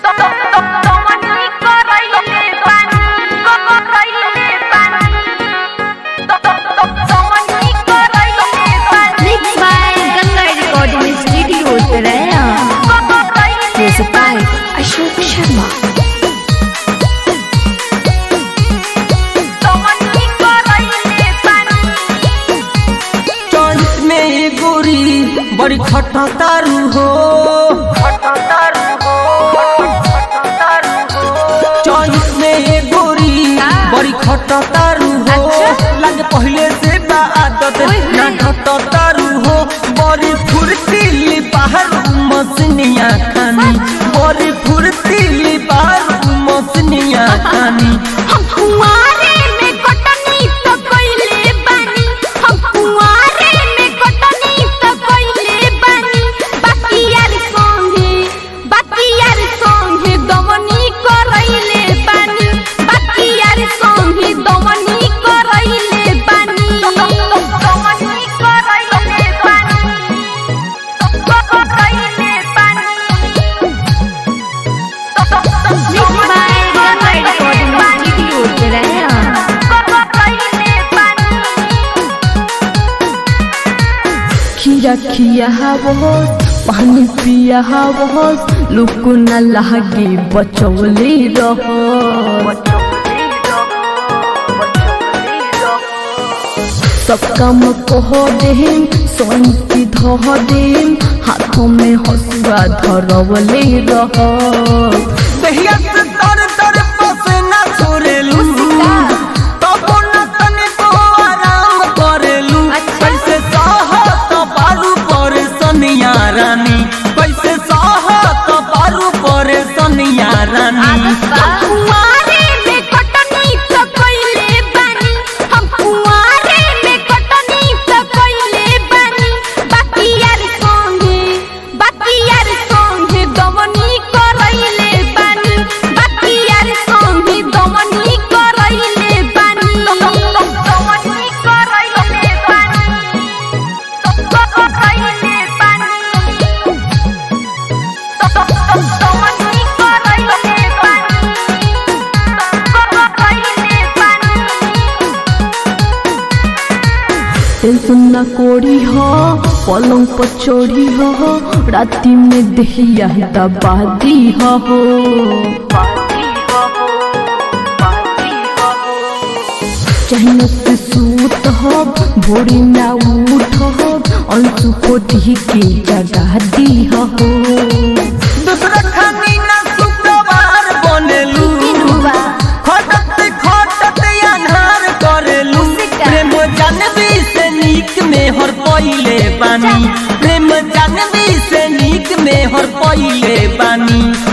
Ashok Sharma choice में गोरी बड़ी खटतारू हो, चॉइस में गोरी बड़ी खटतारू हो, लगे पहले से बा आदत ना खटतारू हो, बड़ी फुर्तीली बाहर मसनिया खानी, बड़ी फुर्तीली बाहर मसनिया खानी। हम कुंवारे में कटनी तो कोइले बानी, हम कुंवारे में कटनी तो कोइले बानी, बाकी यार संगे दमनी करैले बानी, बाकी यार संगे दमनी करैले बानी, दमनी करैले बानी, करैले बानी। खीरा खिया पानी पिया लुक न लागे बचौले रह, सब काम कह देम सोनती धह देम, हाथों में हसुआ धरवले रह। दहिया से तर तर पसीना छोड़ेलू, तब न तनिको आराम करेलू, कैसे सहत बारू परेशानिया रानी, कैसे सहत बारू परेशानिया रानी। कुंवारे में कटनी तो कोइले बानी, हम कुंवारे में कटनी तो कोइले बानी, बाकी यार संगे दमनी करैले बानी, बाकी यार संगे दमनी करैले बानी, दमनी करैले बानी, करैले बानी, दमनी करैले बानी, करैले बानी। टेंशन न कोड़ी हो पलंग पर चोरी हो, राती में दहिया दबादी हो, चहन से सूत हो भोरी ना उठ हो, अंशु को दी के जगा दी हो। दूसरा खानी ना शुक्रवार बनेलू, खटत खटत अन्हार करेलू, प्रेम जानवी से नीक में हर पहिले बानी, प्रेम जानवी से नीक में हर पहिले बानी।